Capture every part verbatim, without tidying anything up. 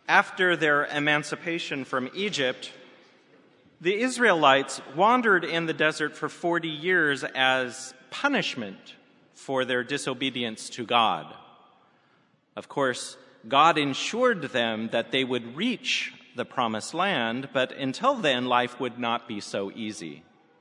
After their emancipation from Egypt, the Israelites wandered in the desert for forty years as punishment for their disobedience to God. Of course, God ensured them that they would reach the promised land, but until then, life would not be so easy.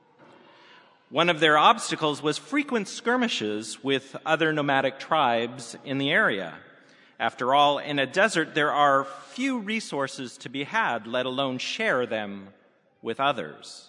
One of their obstacles was frequent skirmishes with other nomadic tribes in the area. After all, in a desert, there are few resources to be had, let alone share them with others.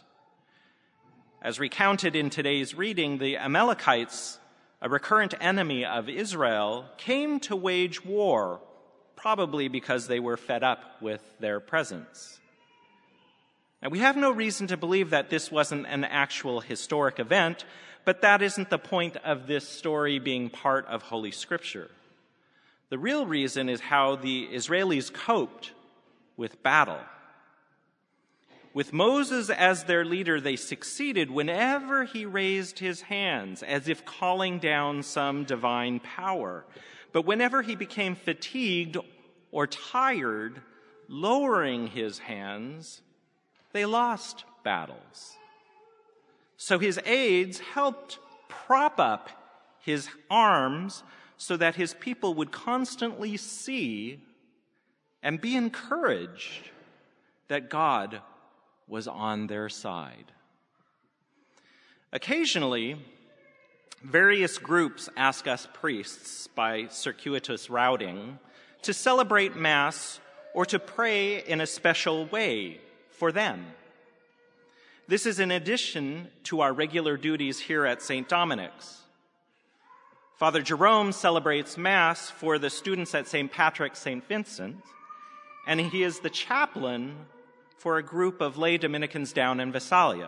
As recounted in today's reading, the Amalekites, a recurrent enemy of Israel, came to wage war, probably because they were fed up with their presence. Now, we have no reason to believe that this wasn't an actual historic event, but that isn't the point of this story being part of Holy Scripture. The real reason is how the Israelis coped with battle. With Moses as their leader, they succeeded whenever he raised his hands, as if calling down some divine power. But whenever he became fatigued or tired, lowering his hands, they lost battles. So his aides helped prop up his arms so that his people would constantly see and be encouraged that God was on their side. Occasionally, various groups ask us priests by circuitous routing to celebrate Mass or to pray in a special way for them. This is in addition to our regular duties here at Saint Dominic's. Father Jerome celebrates Mass for the students at Saint Patrick's Saint Vincent, and he is the chaplain for a group of lay Dominicans down in Visalia.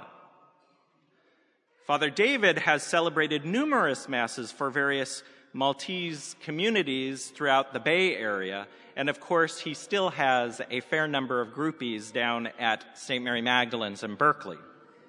Father David has celebrated numerous Masses for various Maltese communities throughout the Bay Area, and of course he still has a fair number of groupies down at Saint Mary Magdalene's in Berkeley.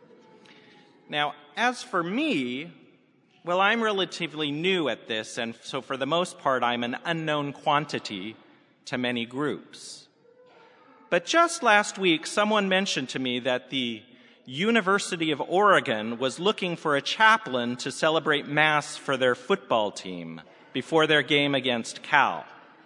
Now, as for me, well, I'm relatively new at this, and so for the most part, I'm an unknown quantity to many groups. But just last week, someone mentioned to me that the University of Oregon was looking for a chaplain to celebrate Mass for their football team before their game against Cal.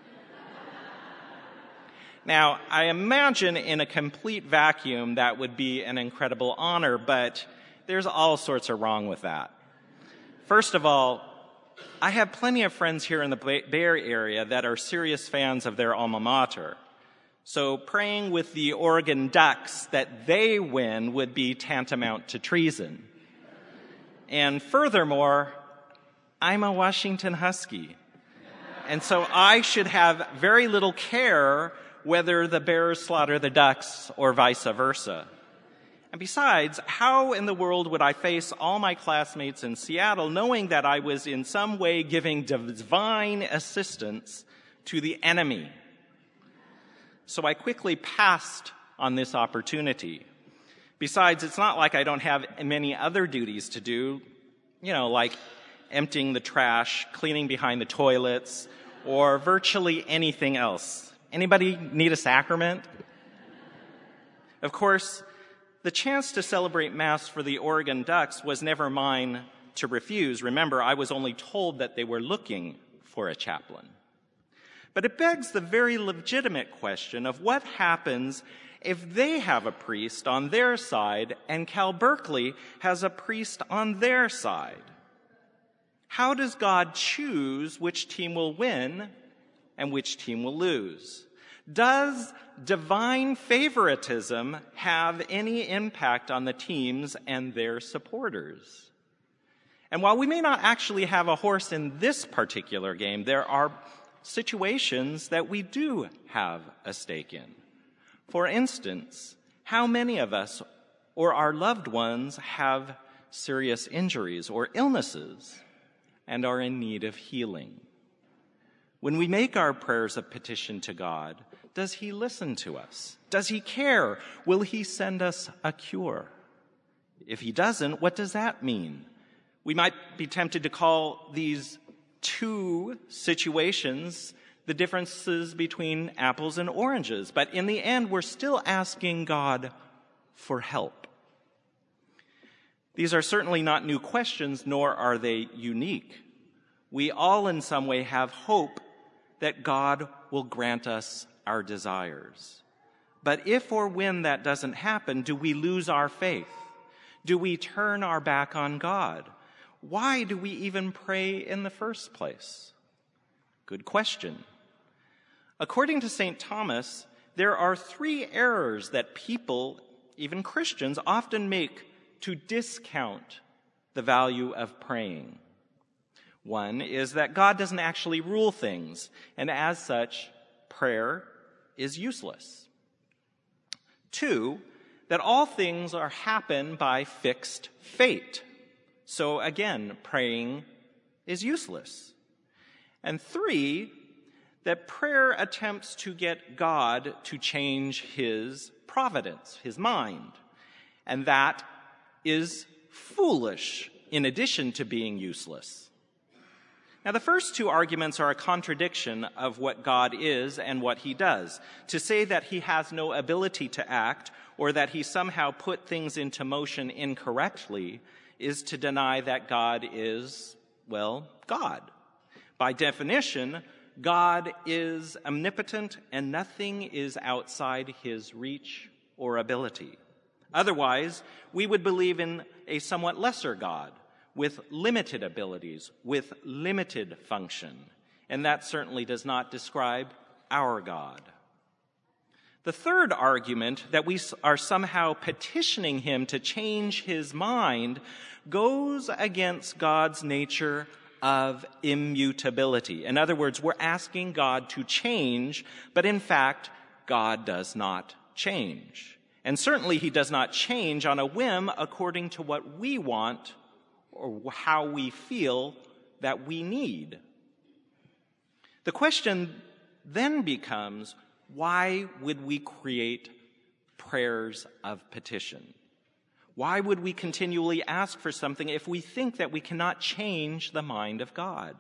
Now, I imagine in a complete vacuum that would be an incredible honor, but there's all sorts of wrong with that. First of all, I have plenty of friends here in the Bay Area that are serious fans of their alma mater. So praying with the Oregon Ducks that they win would be tantamount to treason. And furthermore, I'm a Washington Husky. And so I should have very little care whether the Bears slaughter the Ducks or vice versa. And besides, how in the world would I face all my classmates in Seattle knowing that I was in some way giving divine assistance to the enemy? So I quickly passed on this opportunity. Besides, it's not like I don't have many other duties to do, you know, like emptying the trash, cleaning behind the toilets, or virtually anything else. Anybody need a sacrament? Of course, the chance to celebrate Mass for the Oregon Ducks was never mine to refuse. Remember, I was only told that they were looking for a chaplain. But it begs the very legitimate question of what happens if they have a priest on their side and Cal Berkeley has a priest on their side. How does God choose which team will win and which team will lose? Does divine favoritism have any impact on the teams and their supporters? And while we may not actually have a horse in this particular game, there are situations that we do have a stake in. For instance, how many of us or our loved ones have serious injuries or illnesses and are in need of healing? When we make our prayers of petition to God, does he listen to us? Does he care? Will he send us a cure? If he doesn't, what does that mean? We might be tempted to call these two situations the differences between apples and oranges. But in the end, we're still asking God for help. These are certainly not new questions, nor are they unique. We all in some way have hope that God will grant us our desires. But if or when that doesn't happen, do we lose our faith? Do we turn our back on God? Why do we even pray in the first place? Good question. According to Saint Thomas, there are three errors that people, even Christians, often make to discount the value of praying. One is that God doesn't actually rule things, and as such, prayer is useless. Two, that all things are happen by fixed fate. So again, praying is useless. And three, that prayer attempts to get God to change his providence, his mind. And that is foolish in addition to being useless. Now, the first two arguments are a contradiction of what God is and what he does. To say that he has no ability to act or that he somehow put things into motion incorrectly is to deny that God is, well, God. By definition, God is omnipotent and nothing is outside his reach or ability. Otherwise, we would believe in a somewhat lesser God with limited abilities, with limited function. And that certainly does not describe our God. The third argument, that we are somehow petitioning him to change his mind, goes against God's nature of immutability. In other words, we're asking God to change, but in fact, God does not change. And certainly he does not change on a whim according to what we want or how we feel that we need. The question then becomes, why would we create prayers of petition? Why would we continually ask for something if we think that we cannot change the mind of God?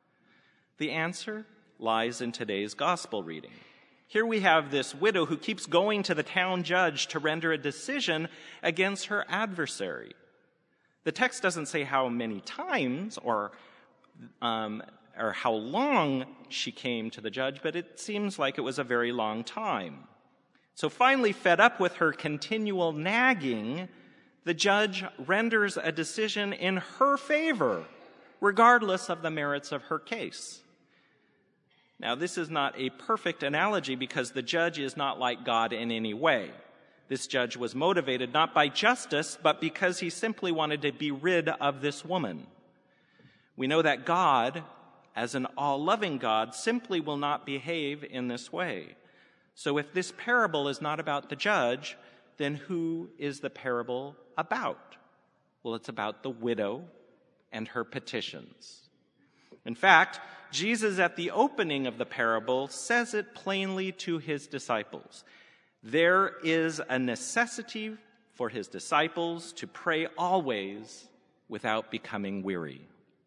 The answer lies in today's gospel reading. Here we have this widow who keeps going to the town judge to render a decision against her adversary. The text doesn't say how many times or um, or how long she came to the judge, but it seems like it was a very long time. So finally, fed up with her continual nagging, the judge renders a decision in her favor, regardless of the merits of her case. Now, this is not a perfect analogy because the judge is not like God in any way. This judge was motivated not by justice, but because he simply wanted to be rid of this woman. We know that God, as an all-loving God, simply will not behave in this way. So if this parable is not about the judge, then who is the parable about? Well, it's about the widow and her petitions. In fact, Jesus at the opening of the parable says it plainly to his disciples. There is a necessity for his disciples to pray always without becoming weary.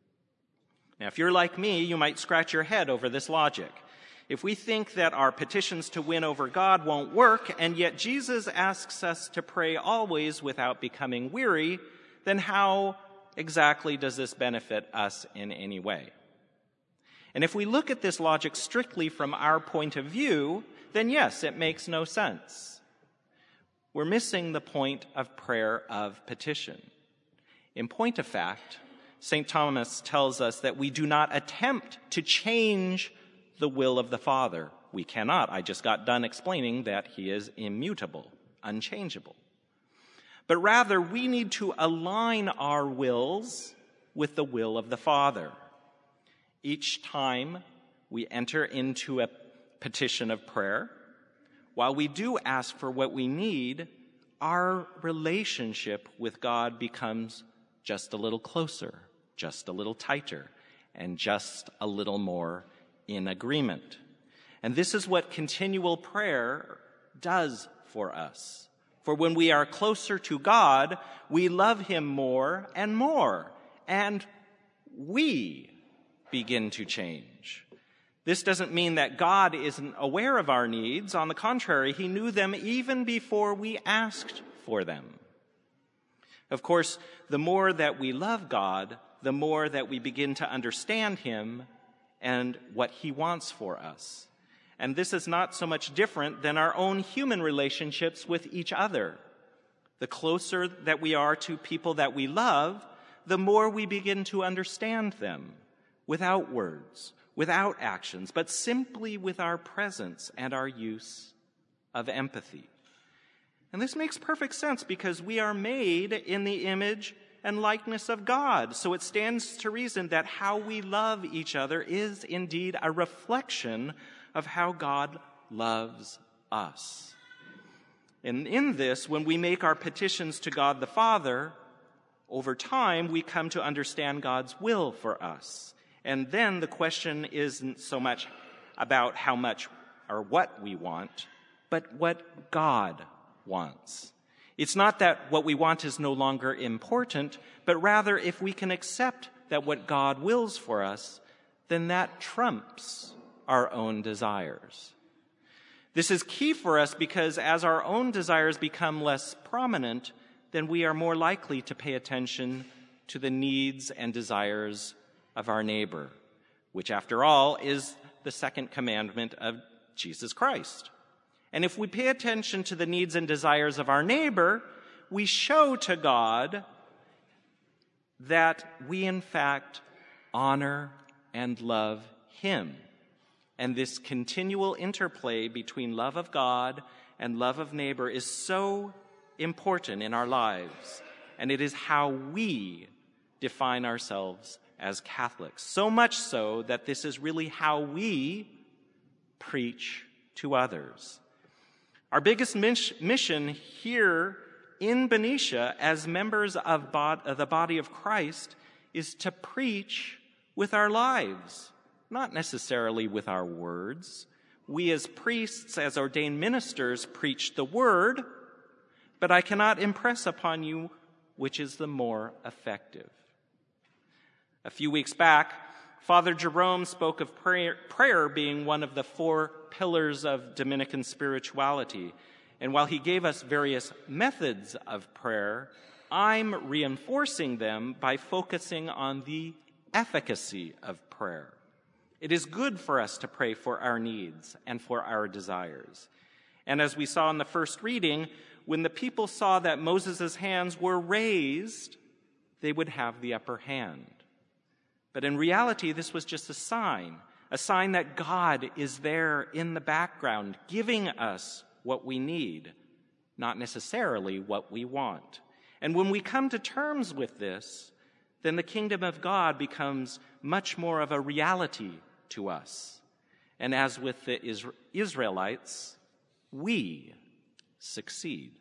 Now, if you're like me, you might scratch your head over this logic. If we think that our petitions to win over God won't work, and yet Jesus asks us to pray always without becoming weary, then how exactly does this benefit us in any way? And if we look at this logic strictly from our point of view, then yes, it makes no sense. We're missing the point of prayer of petition. In point of fact, Saint Thomas tells us that we do not attempt to change the will of the Father. We cannot. I just got done explaining that he is immutable, unchangeable. But rather, we need to align our wills with the will of the Father. Each time we enter into a petition of prayer, while we do ask for what we need, our relationship with God becomes just a little closer, just a little tighter, and just a little more in agreement. And this is what continual prayer does for us. For when we are closer to God, we love him more and more, and we begin to change. This doesn't mean that God isn't aware of our needs. On the contrary, he knew them even before we asked for them. Of course, the more that we love God, the more that we begin to understand him and what he wants for us. And this is not so much different than our own human relationships with each other. The closer that we are to people that we love, the more we begin to understand them without words, without actions, but simply with our presence and our use of empathy. And this makes perfect sense because we are made in the image and likeness of God. So it stands to reason that how we love each other is indeed a reflection of how God loves us. And in this, when we make our petitions to God the Father, over time we come to understand God's will for us. And then the question isn't so much about how much or what we want, but what God wants. It's not that what we want is no longer important, but rather if we can accept that what God wills for us, then that trumps our own desires. This is key for us because as our own desires become less prominent, then we are more likely to pay attention to the needs and desires of our neighbor, which after all is the second commandment of Jesus Christ. And if we pay attention to the needs and desires of our neighbor, we show to God that we in fact honor and love him. And this continual interplay between love of God and love of neighbor is so important in our lives. And it is how we define ourselves as Catholics. So much so that this is really how we preach to others. Our biggest mission here in Benicia as members of the body of Christ is to preach with our lives. Not necessarily with our words. We as priests, as ordained ministers, preach the word, but I cannot impress upon you which is the more effective. A few weeks back, Father Jerome spoke of prayer, prayer being one of the four pillars of Dominican spirituality. And while he gave us various methods of prayer, I'm reinforcing them by focusing on the efficacy of prayer. It is good for us to pray for our needs and for our desires. And as we saw in the first reading, when the people saw that Moses' hands were raised, they would have the upper hand. But in reality, this was just a sign, a sign that God is there in the background, giving us what we need, not necessarily what we want. And when we come to terms with this, then the kingdom of God becomes much more of a reality to us. And as with the Israelites, we succeed.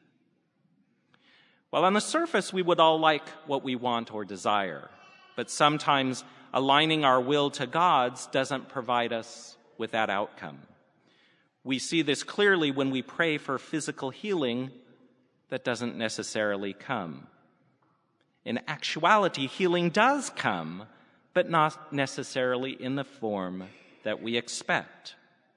Well, on the surface, we would all like what we want or desire, but sometimes aligning our will to God's doesn't provide us with that outcome. We see this clearly when we pray for physical healing that doesn't necessarily come. In actuality, healing does come, but not necessarily in the form that we expect.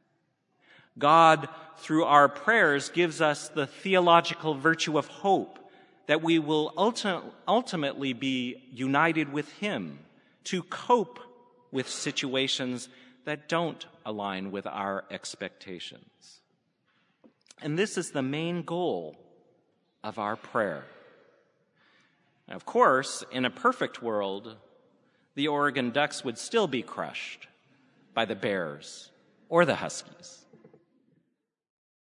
God, through our prayers, gives us the theological virtue of hope that we will ulti- ultimately be united with him to cope with situations that don't align with our expectations. And this is the main goal of our prayer. Of course, in a perfect world, the Oregon Ducks would still be crushed by the Bears or the Huskies.